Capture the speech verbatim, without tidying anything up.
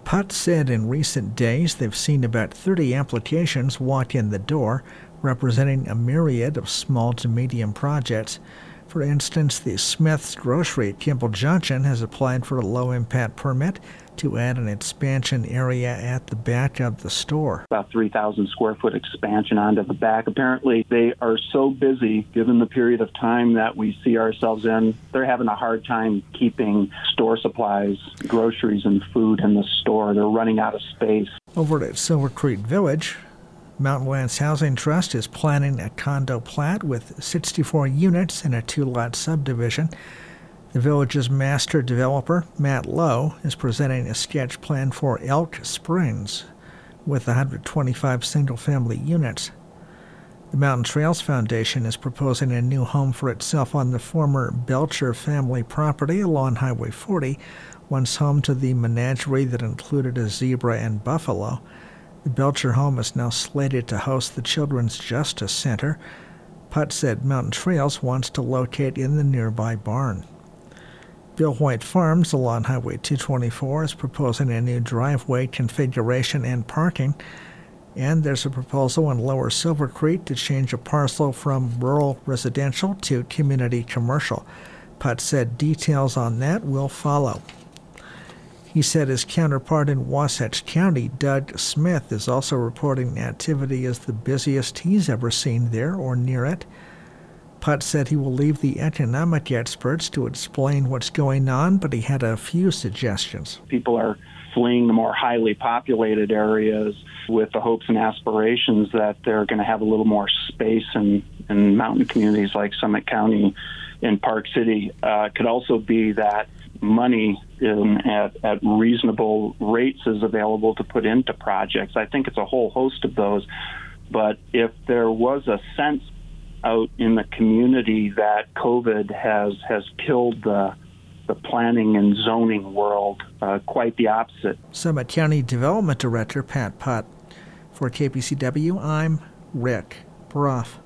Putt said in recent days they've seen about thirty applications walk in the door, representing a myriad of small to medium projects. For instance, the Smith's Grocery at Kimball Junction has applied for a low-impact permit to add an expansion area at the back of the store. About three thousand square foot expansion onto the back. Apparently, they are so busy, given the period of time that we see ourselves in, they're having a hard time keeping store supplies, groceries, and food in the store. They're running out of space. Over at Silver Creek Village, Mountain Lands Housing Trust is planning a condo plat with sixty-four units in a two-lot subdivision. The village's master developer, Matt Lowe, is presenting a sketch plan for Elk Springs with one hundred twenty-five single-family units. The Mountain Trails Foundation is proposing a new home for itself on the former Belcher family property along Highway forty, once home to the menagerie that included a zebra and buffalo. The Belcher home is now slated to host the Children's Justice Center. Putt said Mountain Trails wants to locate in the nearby barn. Bill White Farms along Highway two twenty-four is proposing a new driveway configuration and parking, and there's a proposal in Lower Silver Creek to change a parcel from rural residential to community commercial. Putt said details on that will follow. He said his counterpart in Wasatch County, Doug Smith, is also reporting activity as the busiest he's ever seen there or near it. Putt said he will leave the economic experts to explain what's going on, but he had a few suggestions. People are fleeing the more highly populated areas with the hopes and aspirations that they're going to have a little more space in, in mountain communities like Summit County and Park City. Uh, could also be that money in, at, at reasonable rates is available to put into projects. I think it's a whole host of those. But if there was a sense out in the community that COVID has has killed the the planning and zoning world, uh, quite the opposite. Summit County Development Director Pat Putt. For K P C W, I'm Rick Brough.